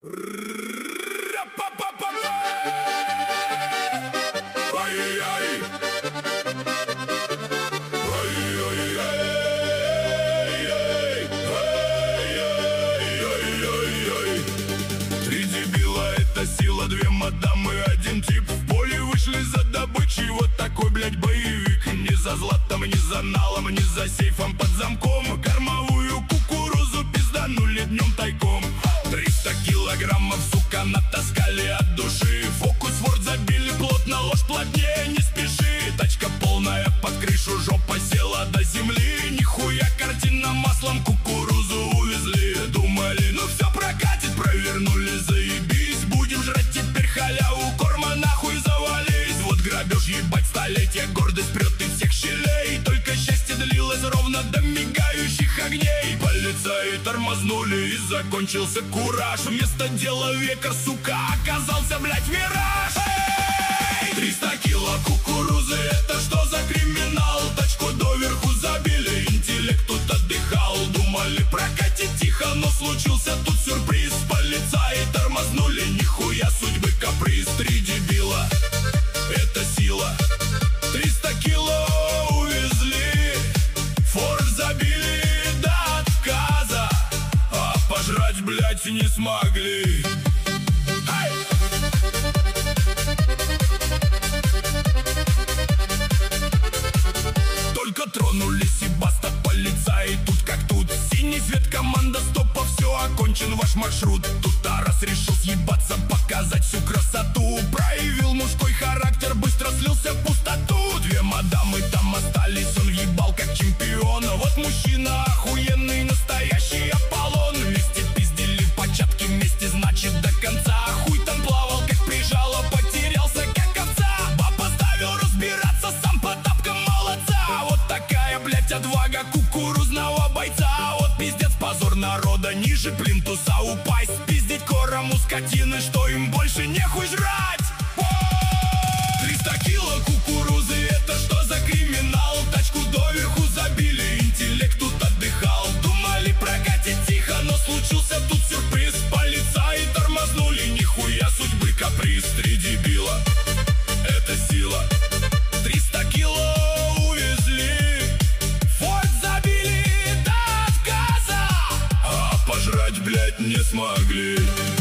Три дебила — это сила, две мадамы, один тип. В поле вышли за добычей, вот такой, блядь, боевик. Ни за златом, ни за налом, ни за сейфом под замком. Кормовую кукурузу пизданули днем тайком. 300 килограммов, сука, натаскали от души. Фокус ворд забили плотно, ложь плотнее, не спеши. Тачка полная под крышу, жопа села до земли. Нихуя картина маслом, кукурузу увезли. Думали, ну все прокатит, провернули, заебись. Будем жрать теперь халяву, корма нахуй завались. Вот грабеж, ебать, столетия, гордость прет из всех щелей. Только счастье длилось ровно до мигающих огней. Полицаи тормознули и закончился кураж. Вместо дела века, сука, оказался, блядь, мираж. 300 кило кукурузы, это что за криминал? Тачку доверху забили, интеллект тут отдыхал. Думали прокатить тихо, но случился тут сюрприз. Полицаи тормознули, нихуя судьбы каприз. Три дебила — это сила, 300 кило увезли. Форд забили до отказа, а пожрать, блядь, не смогли. Только тронулись и баста, полицаи тут как тут. Синий свет, команда стопа, все, окончен ваш маршрут. Тут Тарас решил съебаться, показать всю красоту. Проявил мужской характер, быстро слился в пустоту. Две мадамы там остались, он въебал как чемпион. Вот мужчина охуенный, настоящий Аполлон. Вместе пиздили початки, вместе значит до конца. Хуй там плавал, как прижало, потерялся как овца. Баб оставил разбираться, сам по тапкам молодца. Вот такая, блядь, отвага кукурузного бойца. Вот пиздец, позор народа, ниже плинтуса упасть. Пиздить корому скотины, что им больше нехуй жрать. 300 кило кукурузы, это что за криминал? Тачку доверху забили, интеллект тут отдыхал. Думали прокатить тихо, но случился тут сюрприз. Полицаи тормознули, нихуя судьбы каприз. Три дебила — это сила, 300 кило увезли. Форд забили до отказа, а пожрать, блядь, не смогли.